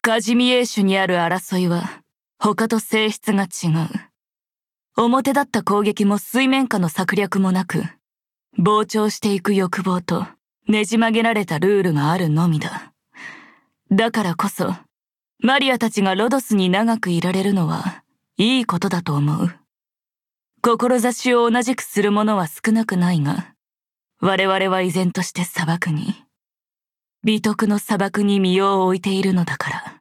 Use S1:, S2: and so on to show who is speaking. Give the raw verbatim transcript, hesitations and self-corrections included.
S1: カジミエーシュにある争いは他と性質が違う。表立った攻撃も水面下の策略もなく、膨張していく欲望とねじ曲げられたルールがあるのみだ。だからこそ、マリアたちがロドスに長くいられるのはいいことだと思う。志を同じくする者は少なくないが、我々は依然として砂漠に、美徳の砂漠に身を置いているのだから。